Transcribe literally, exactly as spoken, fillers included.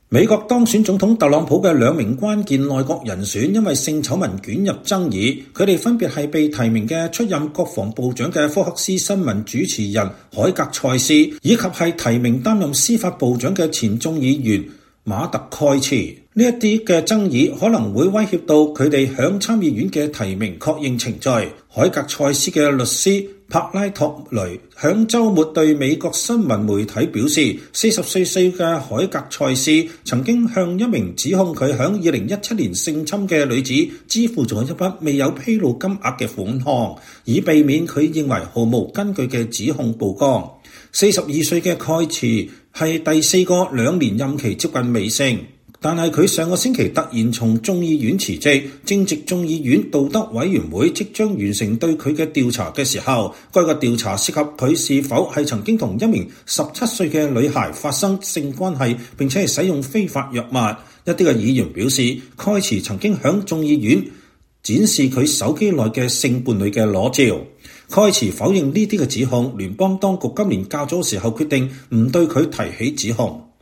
美國當選總統特朗普嘅兩名關鍵內閣人選因為性醜聞捲入爭議，佢哋分別係被提名嘅出任國防部長嘅福克斯新聞主持人海格塞斯，以及係提名擔任司法部長嘅前眾議員馬特蓋茨。呢一啲嘅爭議可能會威脅到佢哋響參議院嘅提名確認程序。海格塞斯嘅律師柏拉托雷響週末對美國新聞媒體表示，四十四歲嘅海格塞斯曾經向一名指控佢響二零一七年性侵嘅女子支付咗一筆未有披露金額嘅款項，以避免佢認為毫無根據嘅指控曝光。四十二歲嘅蓋茨係第四個兩年任期接近尾聲，但係佢上個星期突然從眾議院辭職，正值眾議院道德委員會即將完成對佢嘅調查嘅時候，該個調查涉及佢是否係曾經同一名十七歲嘅女孩發生性關係，並且係使用非法藥物。一啲嘅議員表示，蓋茨曾經響眾議院展示佢手機內嘅性伴侶嘅裸照。蓋茨否認呢啲嘅指控，聯邦當局今年較早時候決定唔對佢提起指控。